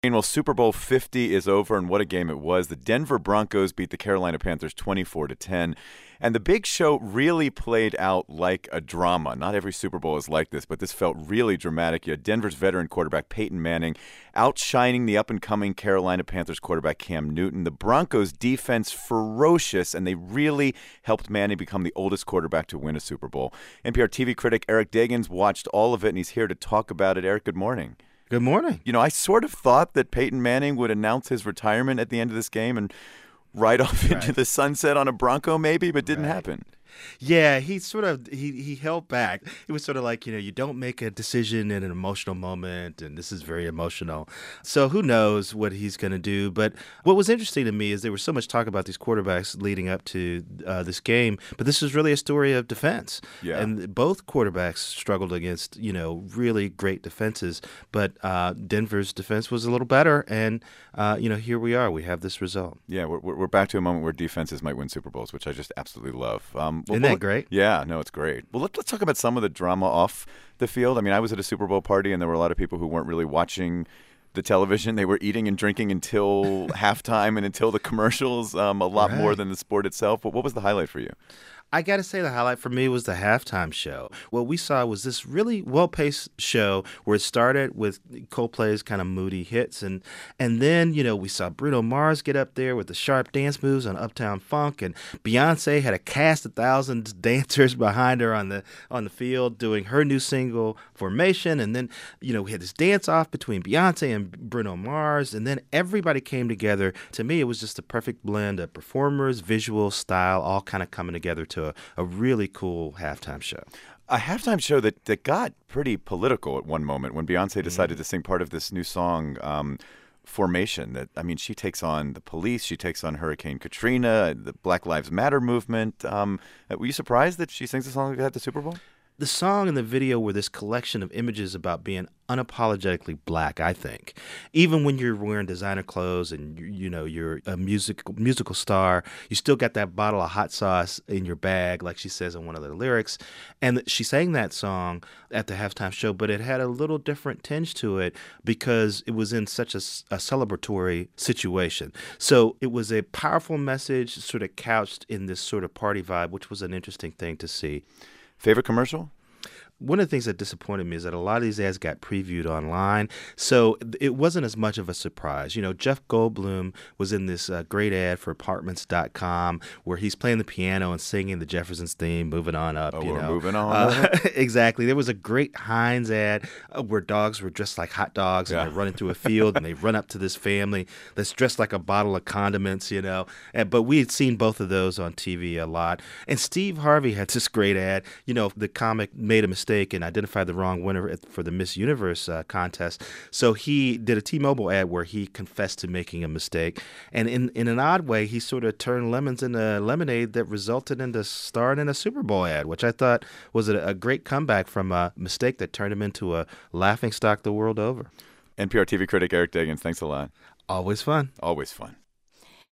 Well, Super Bowl 50 is over, and what a game it was. The Denver Broncos beat the Carolina Panthers 24-10, and the big show really played out like a drama. Not every Super Bowl is like this, but this felt really dramatic. You had Denver's veteran quarterback Peyton Manning outshining the up-and-coming Carolina Panthers quarterback Cam Newton. The Broncos' defense ferocious, and they really helped Manning become the oldest quarterback to win a Super Bowl. NPR TV critic Eric Deggans watched all of it, and he's here to talk about it. Eric, good morning. Good morning. You know, I sort of thought that Peyton Manning would announce his retirement at the end of this game and ride off into the sunset on a Bronco maybe, but didn't happen. Yeah, he sort of he held back. It was sort of like, you don't make a decision in an emotional moment, and this is very emotional. So who knows what he's going to do. But what was interesting to me is there was so much talk about these quarterbacks leading up to this game, but this is really a story of defense. Yeah. And both quarterbacks struggled against, really great defenses, but Denver's defense was a little better, and, here we are. We have this result. Yeah, we're back to a moment where defenses might win Super Bowls, which I just absolutely love. Isn't that great? Yeah, no, it's great. Well, let's talk about some of the drama off the field. I mean, I was at a Super Bowl party, and there were a lot of people who weren't really watching the television. They were eating and drinking until halftime and until the commercials, a lot more than the sport itself. But what was the highlight for you? I got to say the highlight for me was the halftime show. What we saw was this really well-paced show where it started with Coldplay's kind of moody hits. And then, we saw Bruno Mars get up there with the sharp dance moves on Uptown Funk. And Beyonce had a cast of thousands of dancers behind her on the field doing her new single, Formation. And then, we had this dance-off between Beyonce and Bruno Mars. And then everybody came together. To me, it was just a perfect blend of performers, visual, style, all kind of coming together to a really cool halftime show. A halftime show that got pretty political at one moment when Beyonce decided to sing part of this new song, Formation. She takes on the police, she takes on Hurricane Katrina, the Black Lives Matter movement. Were you surprised that she sings a song like that at the Super Bowl? The song and the video were this collection of images about being unapologetically black, I think. Even when you're wearing designer clothes and you're a musical star, you still got that bottle of hot sauce in your bag, like she says in one of the lyrics. And she sang that song at the halftime show, but it had a little different tinge to it because it was in such a celebratory situation. So it was a powerful message sort of couched in this sort of party vibe, which was an interesting thing to see. Favorite commercial? One of the things that disappointed me is that a lot of these ads got previewed online, so it wasn't as much of a surprise. Jeff Goldblum was in this great ad for Apartments.com where he's playing the piano and singing the Jeffersons theme, moving on up. We're moving on. Exactly. There was a great Heinz ad where dogs were dressed like hot dogs, and they're running through a field, and they run up to this family that's dressed like a bottle of condiments, But we had seen both of those on TV a lot. And Steve Harvey had this great ad. The comic made a mistake and identified the wrong winner for the Miss Universe contest. So he did a T-Mobile ad where he confessed to making a mistake. And in an odd way, he sort of turned lemons into lemonade that resulted into starring in a Super Bowl ad, which I thought was a great comeback from a mistake that turned him into a laughingstock the world over. NPR TV critic Eric Deggans, thanks a lot. Always fun. Always fun.